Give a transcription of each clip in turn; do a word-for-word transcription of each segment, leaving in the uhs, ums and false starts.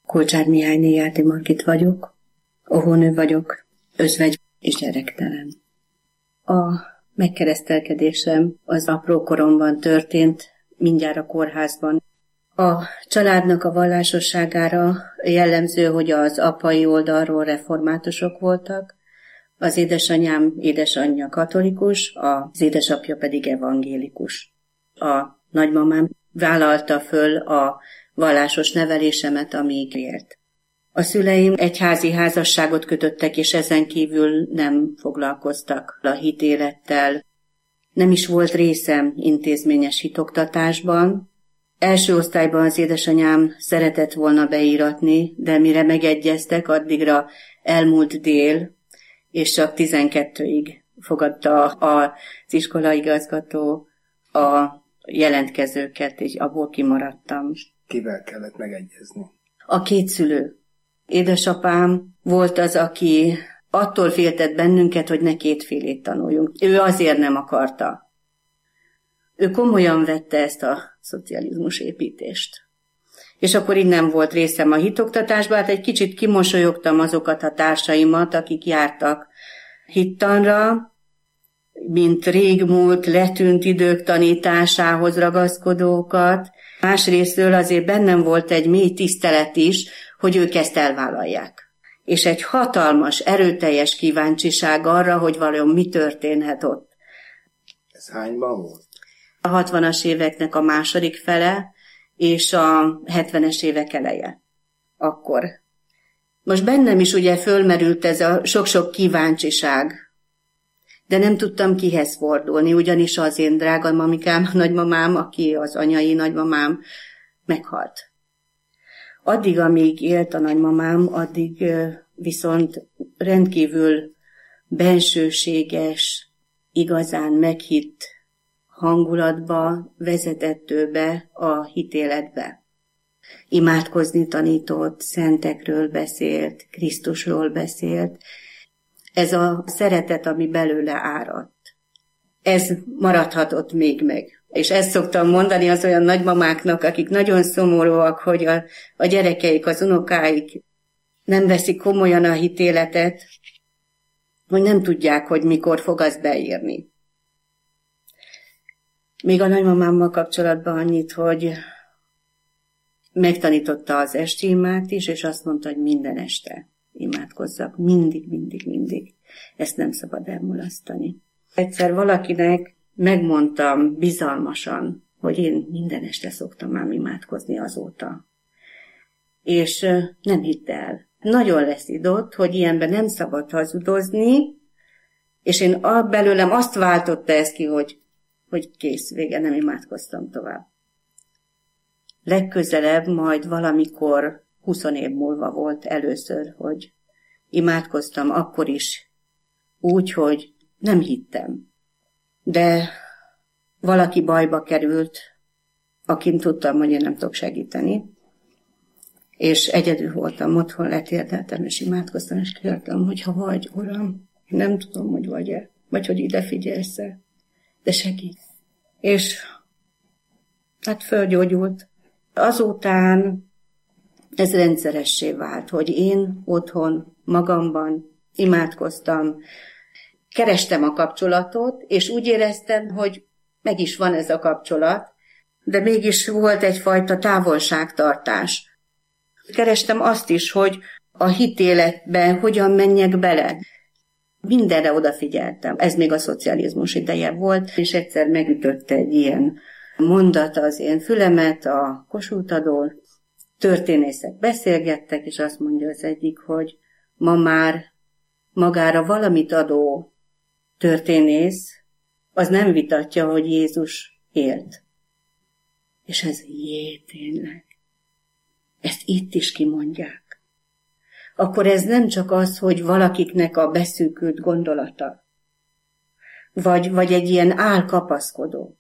Kolcsár Mihályné Játé Margit vagyok, óvónő vagyok, özvegy és gyerektelen. A megkeresztelkedésem az apró koromban történt, mindjárt a kórházban. A családnak a vallásosságára jellemző, hogy az apai oldalról reformátusok voltak, az édesanyám édesanyja katolikus, az édesapja pedig evangélikus. A nagymamám vállalta föl a vallásos nevelésemet, amíg élt. A szüleim egyházi házasságot kötöttek, és ezen kívül nem foglalkoztak a hitélettel. Nem is volt részem intézményes hitoktatásban. Első osztályban az édesanyám szeretett volna beíratni, de mire megegyeztek, addigra elmúlt dél, és csak tizenkettőig fogadta az iskolaigazgató a jelentkezőket, és abból kimaradtam. Kivel kellett megegyezni? A két szülő. Édesapám volt az, aki attól féltett bennünket, hogy ne kétfélét tanuljunk. Ő azért nem akarta. Ő komolyan vette ezt a szocializmus építést. És akkor így nem volt részem a hitoktatásban, hát egy kicsit kimosolyogtam azokat a társaimat, akik jártak hittanra, mint régmúlt, letűnt idők tanításához ragaszkodókat. Másrésztről azért bennem volt egy mély tisztelet is, hogy ők ezt elvállalják. És egy hatalmas, erőteljes kíváncsiság arra, hogy valójában mi történhet ott. Ez hányban volt? A hatvanas éveknek a második fele, és a hetvenes évek eleje. Akkor. Most bennem is ugye fölmerült ez a sok-sok kíváncsiság, de nem tudtam kihez fordulni, ugyanis az én drága mamikám, nagymamám, aki az anyai nagymamám, meghalt. Addig, amíg élt a nagymamám, addig viszont rendkívül bensőséges, igazán meghitt hangulatba vezetett ő be a hitéletbe. Imádkozni tanított, szentekről beszélt, Krisztusról beszélt. Ez a szeretet, ami belőle áradt. Ez maradhatott még meg. És ezt szoktam mondani az olyan nagymamáknak, akik nagyon szomorúak, hogy a, a gyerekeik, az unokáik nem veszik komolyan a hitéletet, hogy nem tudják, hogy mikor fog az beírni. Még a nagymamámmal kapcsolatban annyit, hogy megtanította az esti imát is, és azt mondta, hogy minden este imádkozzak. Mindig, mindig, mindig. Ezt nem szabad elmulasztani. Egyszer valakinek megmondtam bizalmasan, hogy én minden este szoktam ám imádkozni azóta. És nem hitt el. Nagyon leszidott, hogy ilyenben nem szabad hazudozni, és én belőlem azt váltotta ezt ki, hogy, hogy kész, vége, nem imádkoztam tovább. Legközelebb majd valamikor húsz év múlva volt először, hogy imádkoztam akkor is úgy, hogy nem hittem. De valaki bajba került, akin tudtam, hogy én nem tudok segíteni, és egyedül voltam, otthon letérdeltem, és imádkoztam, és kértem, hogy ha vagy, Uram, nem tudom, hogy vagy-e, vagy hogy ide figyelsz-e, de segít. És hát fölgyógyult. Azután ez rendszeressé vált, hogy én otthon, magamban imádkoztam, kerestem a kapcsolatot, és úgy éreztem, hogy meg is van ez a kapcsolat, de mégis volt egyfajta távolságtartás. Kerestem azt is, hogy a hitéletbe hogyan menjek bele. Mindenre odafigyeltem. Ez még a szocializmus ideje volt, és egyszer megütötte egy ilyen mondat az én fülemet a Kossuth Adón. Történészek beszélgettek, és azt mondja az egyik, hogy ma már magára valamit adó történész, az nem vitatja, hogy Jézus élt. És ez jé, tényleg. Ezt itt is kimondják. Akkor ez nem csak az, hogy valakiknek a beszűkült gondolata, vagy, vagy egy ilyen álkapaszkodó.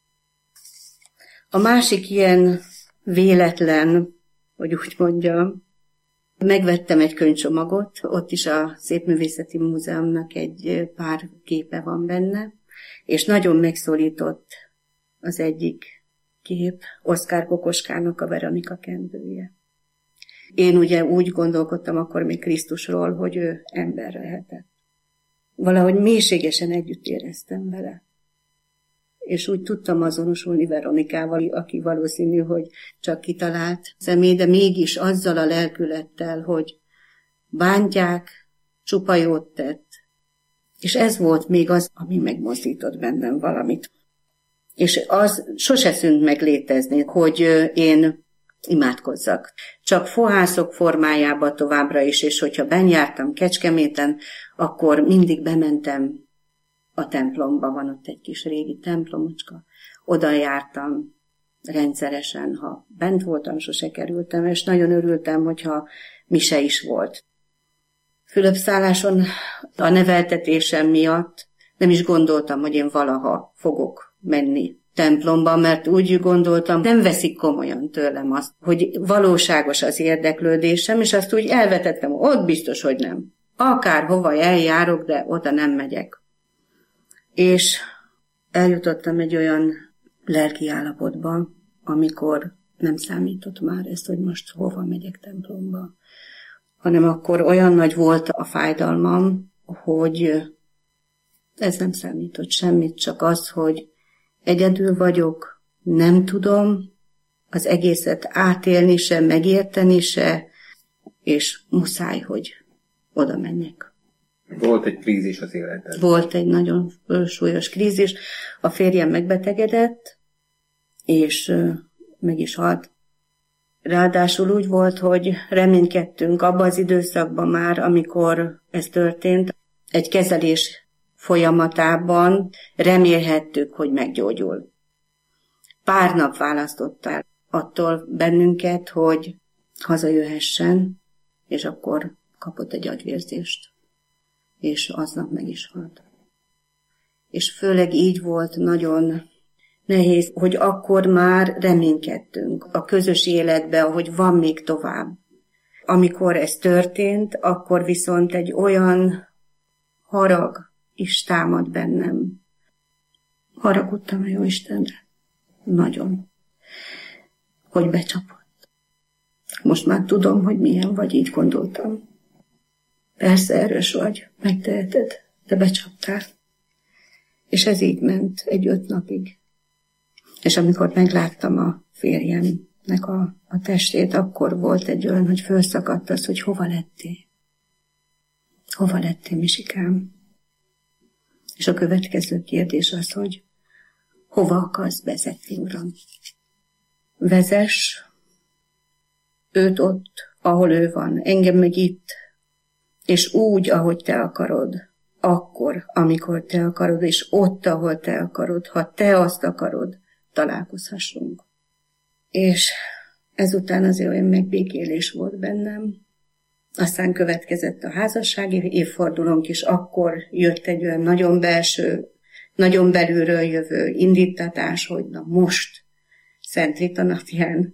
A másik ilyen véletlen, hogy úgy mondjam, megvettem egy könyvcsomagot, ott is a Szépművészeti Múzeumnak egy pár képe van benne, és nagyon megszólított az egyik kép, Oszkár Kokoskának a Veronika kendője. Én ugye úgy gondolkodtam akkor még Krisztusról, hogy ő ember lehetett. Valahogy mélységesen együtt éreztem vele. És úgy tudtam azonosulni Veronikával, aki valószínű, hogy csak kitalált személy, de mégis azzal a lelkülettel, hogy bántják, csupa jót tett. És ez volt még az, ami megmozdított bennem valamit. És az sose szűnt meg létezni, hogy én imádkozzak. Csak fohászok formájába továbbra is, és hogyha benjártam Kecskeméten, akkor mindig bementem a templomba, van ott egy kis régi templomocska. Oda jártam rendszeresen, ha bent voltam, sose kerültem, és nagyon örültem, hogyha mise is volt. Fülöpszálláson a neveltetésem miatt nem is gondoltam, hogy én valaha fogok menni templomba, mert úgy gondoltam, nem veszik komolyan tőlem azt, hogy valóságos az érdeklődésem, és azt úgy elvetettem, ott biztos, hogy nem. Akárhova eljárok, de oda nem megyek. És eljutottam egy olyan lelki állapotba, amikor nem számított már ezt, hogy most hova megyek templomba, hanem akkor olyan nagy volt a fájdalmam, hogy ez nem számított semmit, csak az, hogy egyedül vagyok, nem tudom az egészet átélni se, megérteni se, és muszáj, hogy oda menjek. Volt egy krízis az életed. Volt egy nagyon súlyos krízis. A férjem megbetegedett, és meg is halt. Ráadásul úgy volt, hogy reménykedtünk abban az időszakban már, amikor ez történt, egy kezelés folyamatában remélhettük, hogy meggyógyul. Pár nap választottál attól bennünket, hogy hazajöhessen, és akkor kapott egy agyvérzést. És aznap meg is halt. És főleg így volt nagyon nehéz, hogy akkor már reménykedtünk a közös életbe, hogy van még tovább. Amikor ez történt, akkor viszont egy olyan harag is támad bennem. Haragudtam a Jóistenre. Nagyon. Hogy becsapott. Most már tudom, hogy milyen vagy, így gondoltam. Persze erős vagy, megteheted, de becsaptál. És ez így ment egy öt napig. És amikor megláttam a férjemnek a, a testét, akkor volt egy olyan, hogy fölszakadt az, hogy hova lettél? Hova lettél, Misikám? És a következő kérdés az, hogy hova akarsz vezetni, Uram? Vezess őt ott, ahol ő van, engem meg itt, és úgy, ahogy te akarod, akkor, amikor te akarod, és ott, ahol te akarod, ha te azt akarod, találkozhassunk. És ezután azért olyan megbékélés volt bennem. Aztán következett a házassági évfordulónk, és akkor jött egy olyan nagyon belső, nagyon belülről jövő indítatás, hogy na most, Szent Rita napján,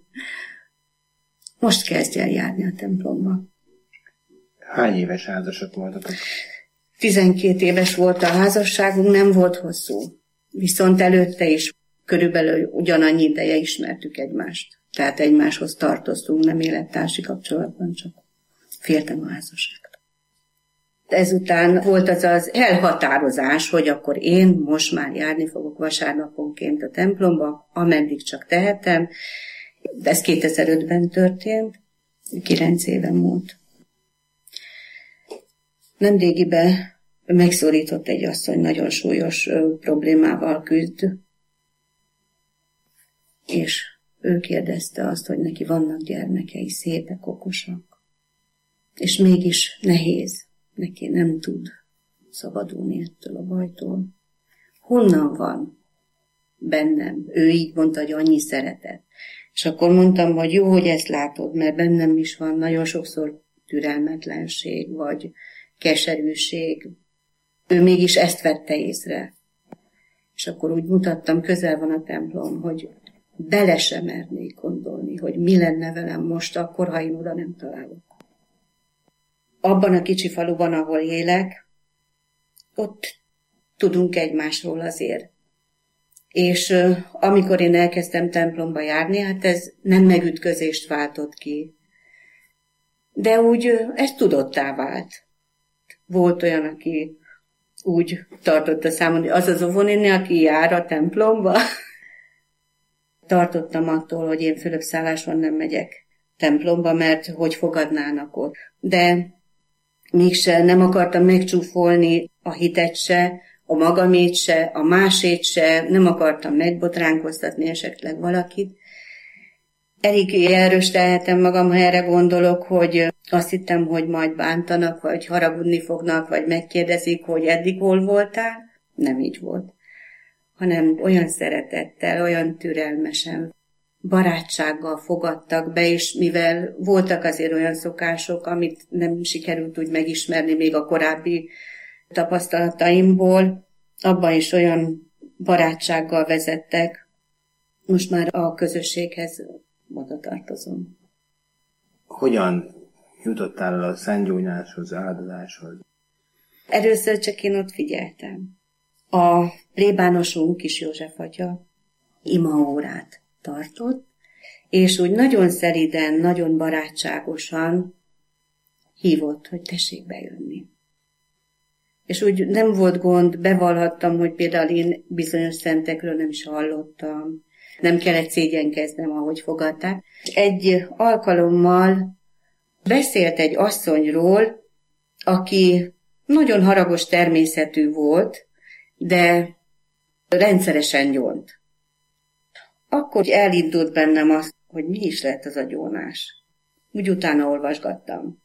most kezdj el járni a templomba. Hány éves házasok voltatok? Tizenkét éves volt a házasságunk, nem volt hosszú. Viszont előtte is körülbelül ugyanannyi ideje ismertük egymást. Tehát egymáshoz tartoztunk, nem élettársi kapcsolatban, csak féltem a házasságot. Ezután volt az az elhatározás, hogy akkor én most már járni fogok vasárnaponként a templomba, ameddig csak tehetem. De ez kétezer-ötben történt, kilenc éve múlt. Nemrégiben megszólított egy asszony, nagyon súlyos ö, problémával küzd, és ő kérdezte azt, hogy neki vannak gyermekei, szépek, okosak, és mégis nehéz, neki nem tud szabadulni ettől a bajtól. Honnan van bennem? Ő így mondta, hogy annyi szeretet. És akkor mondtam, hogy jó, hogy ezt látod, mert bennem is van nagyon sokszor türelmetlenség, vagy keserűség. Ő mégis ezt vette észre. És akkor úgy mutattam, közel van a templom, hogy bele sem mernék gondolni, hogy mi lenne velem most akkor, ha én oda nem találok. Abban a kicsi faluban, ahol élek, ott tudunk egymásról azért. És uh, amikor én elkezdtem templomba járni, hát ez nem megütközést váltott ki. De úgy ez tudottá vált. Volt olyan, aki úgy tartotta számon, hogy az az óvónéni, aki jár a templomba. Tartottam attól, hogy én fülöpszálláson nem megyek templomba, mert hogy fogadnának ott. De mégse nem akartam megcsúfolni a hitet se, a magamét se, a másét se, nem akartam megbotránkoztatni esetleg valakit. Elég erős tehetem magam, ha erre gondolok, hogy azt hittem, hogy majd bántanak, vagy haragudni fognak, vagy megkérdezik, hogy eddig hol voltál. Nem így volt, hanem olyan szeretettel, olyan türelmesen, barátsággal fogadtak be, és mivel voltak azért olyan szokások, amit nem sikerült úgy megismerni még a korábbi tapasztalataimból, abban is olyan barátsággal vezettek. Most már a közösséghez oda tartozom. Hogyan jutottál el a szentgyónáshoz, áldozáshoz? Először csak én ott figyeltem. A plébánosunk, Kis József atya, imaórát tartott, és úgy nagyon szeriden, nagyon barátságosan hívott, hogy tessék bejönni. És úgy nem volt gond, bevallhattam, hogy például én bizonyos szentekről nem is hallottam, nem kellett szégyenkeznem, ahogy fogadták. Egy alkalommal beszélt egy asszonyról, aki nagyon haragos természetű volt, de rendszeresen gyónt. Akkor elindult bennem az, hogy mi is lehet az a gyónás. Úgy utána olvasgattam.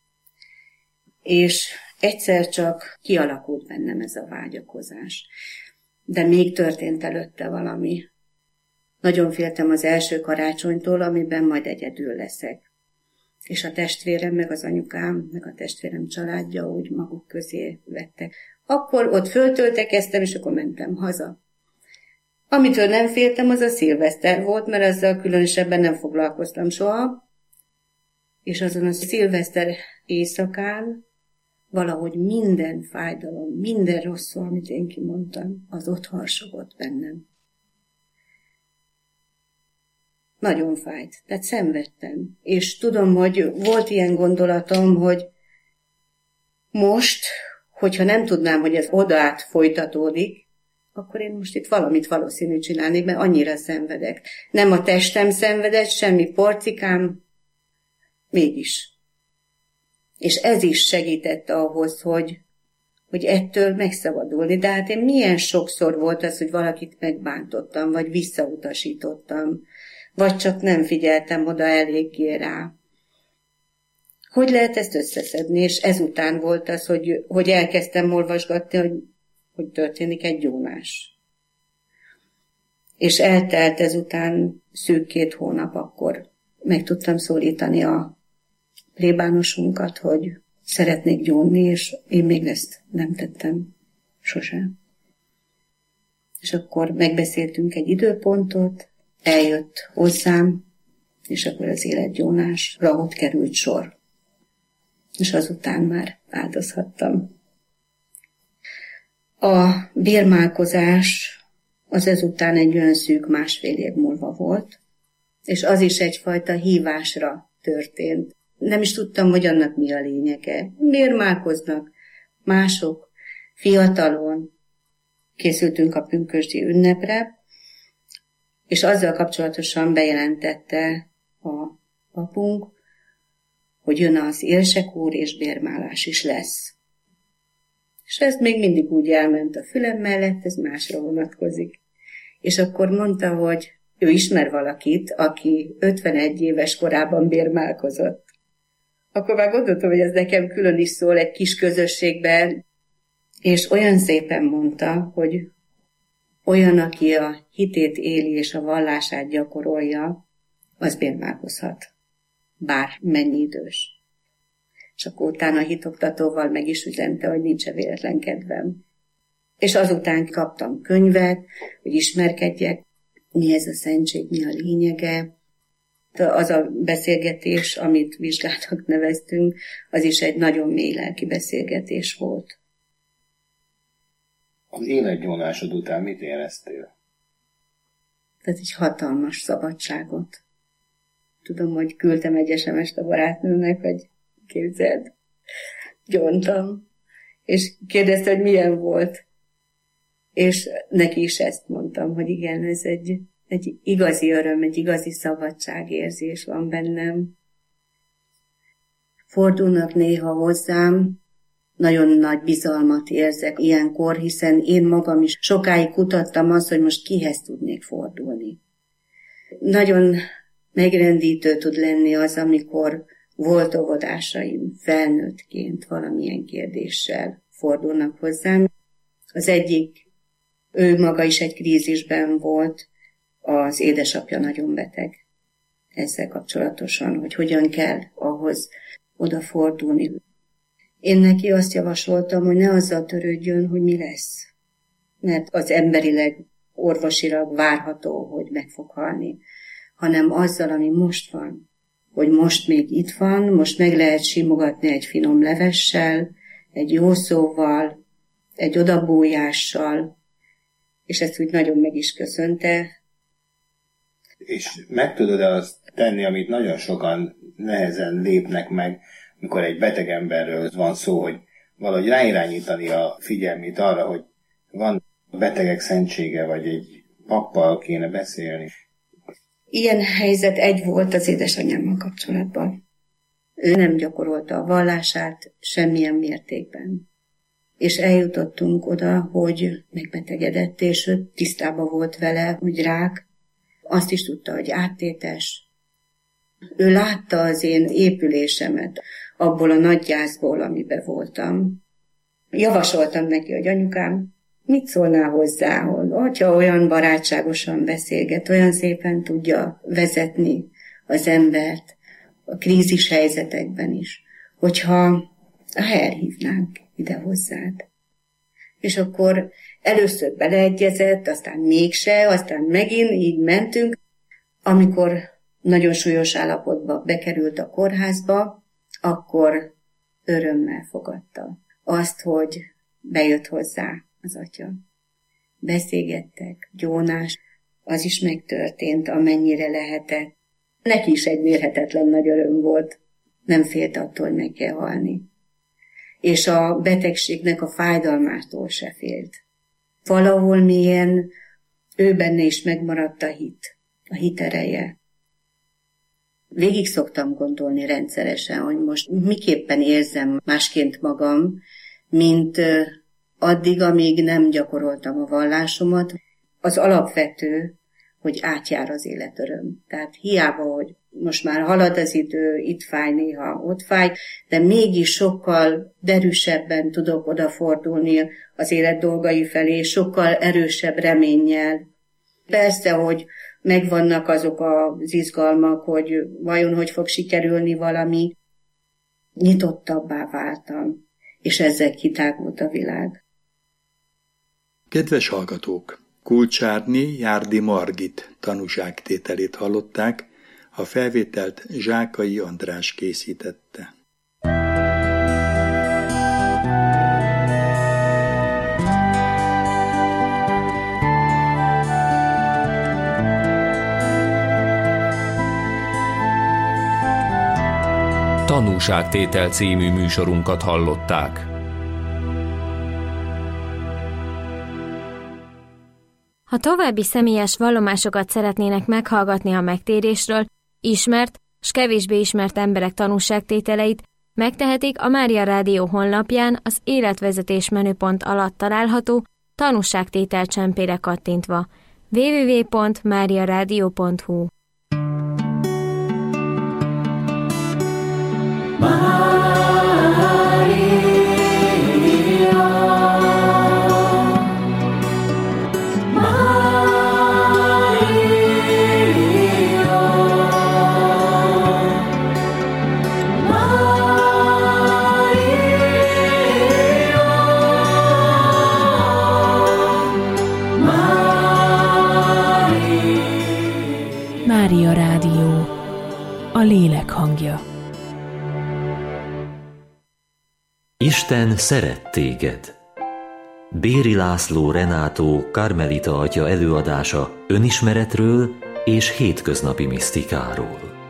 És egyszer csak kialakult bennem ez a vágyakozás. De még történt előtte valami. Nagyon féltem az első karácsonytól, amiben majd egyedül leszek. És a testvérem, meg az anyukám, meg a testvérem családja úgy maguk közé vettek. Akkor ott föltöltekeztem, és akkor mentem haza. Amitől nem féltem, az a szilveszter volt, mert azzal különösebben nem foglalkoztam soha. És azon a szilveszter éjszakán valahogy minden fájdalom, minden rossz szó, amit én kimondtam, az ott harsogott bennem. Nagyon fájt, tehát szenvedtem. És tudom, hogy volt ilyen gondolatom, hogy most, hogyha nem tudnám, hogy ez odaát folytatódik, akkor én most itt valamit valószínű csinálnék, mert annyira szenvedek. Nem a testem szenvedett, semmi porcikám, mégis. És ez is segített ahhoz, hogy, hogy ettől megszabadulni. De hát én milyen sokszor volt az, hogy valakit megbántottam, vagy visszautasítottam, vagy csak nem figyeltem oda eléggé rá. Hogy lehet ezt összeszedni? És ezután volt az, hogy, hogy elkezdtem olvasgatni, hogy, hogy történik egy gyónás. És eltelt ezután szűk két hónap, akkor meg tudtam szólítani a plébánosunkat, hogy szeretnék gyónni, és én még ezt nem tettem sosem. És akkor megbeszéltünk egy időpontot, eljött hozzám, és akkor az életgyónásra ott került sor. És azután már áldozhattam. A bérmálkozás az ezután egy olyan szűk másfél év múlva volt, és az is egyfajta hívásra történt. Nem is tudtam, hogy annak mi a lényege. Bérmálkoznak mások, fiatalon. Készültünk a pünkösdi ünnepre, és azzal kapcsolatosan bejelentette a papunk, hogy jön az élsek úr, és bérmálás is lesz. És ez még mindig úgy elment a fülem mellett, ez másra vonatkozik. És akkor mondta, hogy ő ismer valakit, aki ötvenegy éves korában bérmálkozott. Akkor már gondoltam, hogy ez nekem külön is szól egy kis közösségben, és olyan szépen mondta, hogy olyan, aki a hitét éli és a vallását gyakorolja, az bérmálkozhat. Bár mennyi idős. És akkor utána a hitoktatóval meg is üzente, hogy nincs véletlen kedvem. És azután kaptam könyvet, hogy ismerkedjek, mi ez a szentség, mi a lényege. Az a beszélgetés, amit vizsgálatnak neveztünk, az is egy nagyon mély lelki beszélgetés volt. Az életgyónásod után mit éreztél? Tehát egy hatalmas szabadságot. Tudom, hogy küldtem egy es em est a barátnőmnek, hogy képzeld. Gyontam. És kérdezte, hogy milyen volt. És neki is ezt mondtam, hogy igen, ez egy, egy igazi öröm, egy igazi szabadságérzés van bennem. Fordulnak néha hozzám, nagyon nagy bizalmat érzek ilyenkor, hiszen én magam is sokáig kutattam azt, hogy most kihez tudnék fordulni. Nagyon megrendítő tud lenni az, amikor volt óvodásaim felnőttként valamilyen kérdéssel fordulnak hozzám. Az egyik, ő maga is egy krízisben volt, az édesapja nagyon beteg. Ezzel kapcsolatosan, hogy hogyan kell ahhoz odafordulni. Én neki azt javasoltam, hogy ne azzal törődjön, hogy mi lesz. Mert az emberileg, orvosilag várható, hogy meg fog halni, hanem azzal, ami most van. Hogy most még itt van, most meg lehet simogatni egy finom levessel, egy jó szóval, egy odabújással, és ezt úgy nagyon meg is köszönte. És meg tudod-e azt tenni, amit nagyon sokan nehezen lépnek meg, mikor egy beteg emberről van szó, hogy valahogy ráirányítani a figyelmét arra, hogy van betegek szentsége, vagy egy pappal kéne beszélni. Ilyen helyzet egy volt az édesanyámmal kapcsolatban. Ő nem gyakorolta a vallását semmilyen mértékben. És eljutottunk oda, hogy megbetegedett, és ő tisztában volt vele, hogy rák. Azt is tudta, hogy áttétes. Ő látta az én épülésemet abból a nagy gyászból, amiben voltam. Javasoltam neki, hogy anyukám, mit szólnál hozzá, hogyha olyan barátságosan beszélget, olyan szépen tudja vezetni az embert a krízis helyzetekben is, hogyha elhívnánk ide hozzád. És akkor először beleegyezett, aztán mégse, aztán megint így mentünk. Amikor nagyon súlyos állapotba bekerült a kórházba, akkor örömmel fogadta azt, hogy bejött hozzá az atya. Beszélgettek, gyónás, az is megtörtént, amennyire lehetett. Neki is egy mérhetetlen nagy öröm volt. Nem félt attól, hogy meg kell halni. És a betegségnek a fájdalmától se félt. Valahol mélyen ő benne is megmaradt a hit, a hit ereje. Végig szoktam gondolni rendszeresen, hogy most miképpen érzem másként magam, mint addig, amíg nem gyakoroltam a vallásomat. Az alapvető, hogy átjár az életöröm. Tehát hiába, hogy most már halad az idő, itt fáj, néha ott fáj, de mégis sokkal derűsebben tudok odafordulni az élet dolgai felé, sokkal erősebb reménnyel. Persze, hogy megvannak azok az izgalmak, hogy vajon hogy fog sikerülni valami. Nyitottabbá váltam, és ezzel kitágult a világ. Kedves hallgatók! Kulcsárné Járdi Margit tanúságtételét hallották, a felvételt Zsákai András készítette. Tanúságtétel című műsorunkat hallották. Ha további személyes vallomásokat szeretnének meghallgatni a megtérésről, ismert s kevésbé ismert emberek tanúságtételeit, megtehetik a Mária Rádió honlapján az életvezetés menüpont alatt található tanúságtétel csempére kattintva. double-u double-u double-u pont mária rádió pont hu Mária Rádió, a lélek hangja. Isten szeret téged. Béri László Renátó karmelita atya előadása önismeretről és hétköznapi misztikáról.